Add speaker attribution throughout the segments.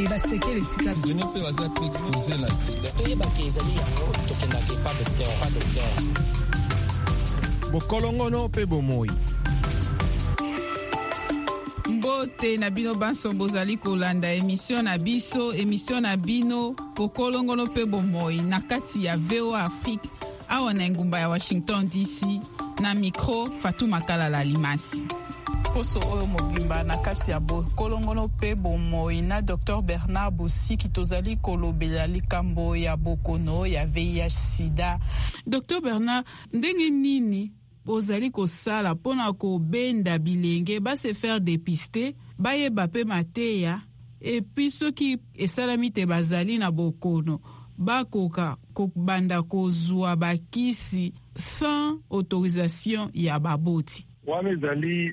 Speaker 1: basekele tika
Speaker 2: zone pe baza pe exposer la sida
Speaker 3: to yeba ke ezali yango tokendaki pas docteur
Speaker 4: bokolongono pe bomoi.
Speaker 5: mbote na bino banso bozali kolanda emission na biso emission na bino bokolongono pe bomoi na kati ya VOA Afrique awa na engumba ya Washington DC na micro Fatou Makala la Limasi.
Speaker 6: Poso oyo mobimba na kati ya bokolongono pe bomoi na Dr Bernard Bosiki tozali kolobela likambo ya bokono ya VIH sida. Dr Bernard, ndenge nini bozali kosala pona kobenda bilenge base faire dépister bayeba pe mateya epi soki esalami te bazali na bokono bakoka kobanda kozwa bakisi sans autorisation ya baboti.
Speaker 7: Wana ezali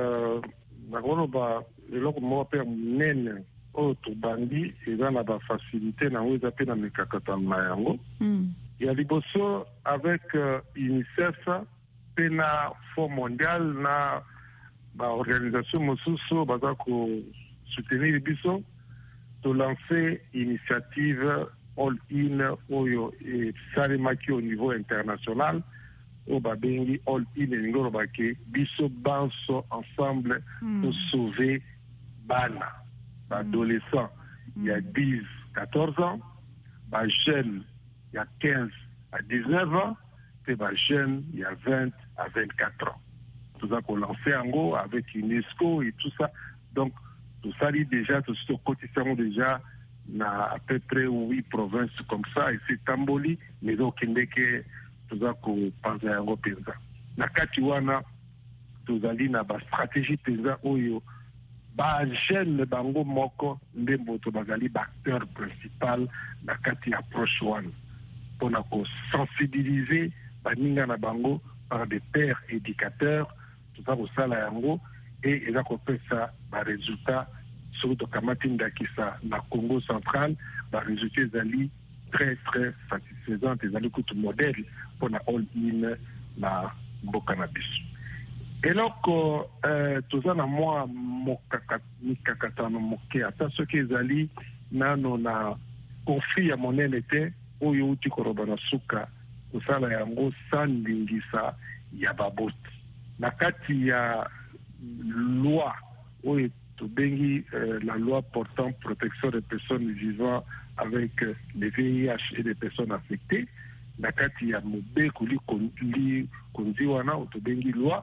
Speaker 7: nakoloba eloko moko mpe ya monene oyo tobandi eza na bafacilité nango eza mpe na mikakatano na yango ya liboso avec UNICEF mpe na Fonds mondial na baorganisation mosusu baza kosoutenir biso tolance initiative all-in oyo esalemaki au niveau international oyo babengi all-in elingi olobake biso banso ensemble pour sauver bana baadolescent ya 10-14 ans bajeune ya 15 à 19 ans et bajeune ya 20 à 24 ans. Tout ça qu'on lance yango avec UNESCO et tout ça. Donc tout ça dit déjà tout ce quotidien déjà na à peu près 8 provinces comme ça et c'est Tamboli mais aucune que tout ça qu'on pense yango penza. Na kati wana tout ça dit na ba stratégie penza oyo ba jeune bango moko ndembo to bazali ba acteur principal na kati approche wana pour na ko sensibiliser baninga na bango par des pères éducateurs tout ça au sala yango et eza ko pesa ba résultat surtout kamati ndakisa na Congo central ba résultats ezali très très satisfaisant ezali kutu modèle pour na all in na mboka na biso eloko toza na mwa mikakatano moke ata soki ezali nano na conflit ya monene te oyo uti koroba na suka kosala yango sandingisa ya baboti na kati ya loi oyo tobengi la loi portant protection des personnes vivant avec le VIH et des personnes affectées na kati ya mobeko li konzi wana tobengi loi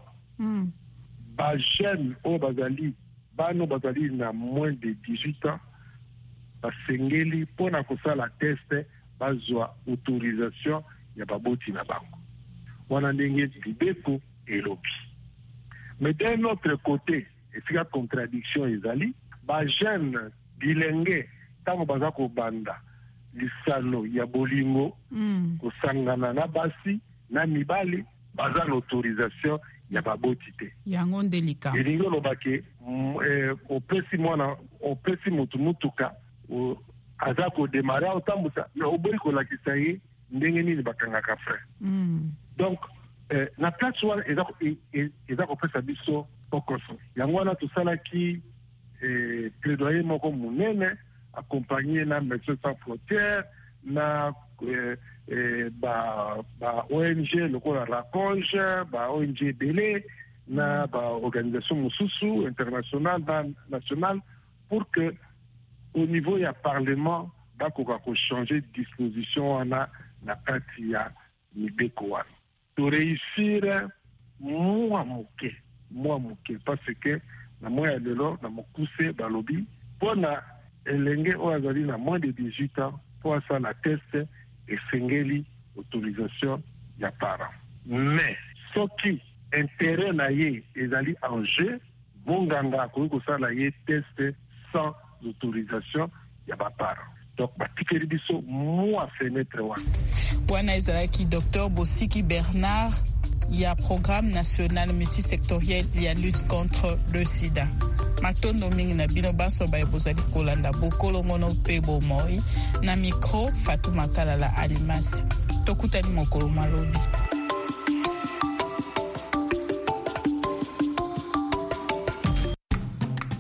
Speaker 7: ba jeune oyo bazali bano bazali na moins de 18 ans basengeli mpona kosala test bazwa autorisation ya baboti na bango wana ndenge libeko elobi. Mais d'un autre côté esika contradiction ezali ba jeune bilenge ntango baza kobanda lisano ya bolingo kosangana na basi na mibali baza na autorisation ya baboti te
Speaker 5: yango ndelika
Speaker 7: elingi olobake opesi motu mutuka aza kodemare otambusa na oboyi kolakisa ye ndenge nini bakangaka frère donc na place wana eza kopesa biso pokoso yango wana tosalaki plaidoyer moko monene accompagné na Médecins Sans Frontières na ba ONG lokola Raconge ba ONG Belé na ba organisation mosusu internationale nationale pour que au niveau ya parlement bakoka ko changer disposition wana na kati ya mibeko wana to réussir moi moke parce que na moya lelo na mokuse balobi pona elenge oyo azali na moins de 18 ans pour asala test esengeli autorisation ya parent mais soki intérêt na ye ezali en jeu monganga akoki kosala ye test sans autorisation ya baparent donc batikeli biso mwa fenêtre
Speaker 6: wana ezalaki Dr Bosiki Bernard ya programme national multisectoriel ya lutte contre le sida. Matondo mingi na bino baso baye bozali kolanda bokolongono pe bomoi na micro Fatou Makala la Alimasi. Tokutani mokolo malobi.